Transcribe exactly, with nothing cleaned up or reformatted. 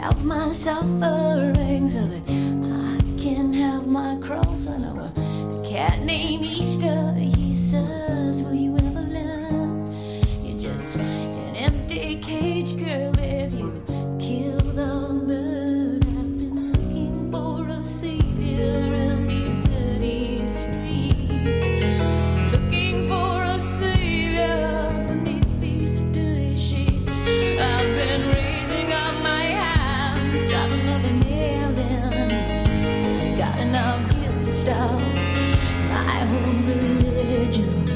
have my suffering so that I can have my cross. I know a cat named Easter. He says, will you ever learn? You're just an empty cage, girl, if you kill the bird. I've been looking for a savior in these dirty streets, looking for a savior beneath these dirty sheets. I've been raising up my hands, driving another nail in. Got enough guilt to stop my own religion.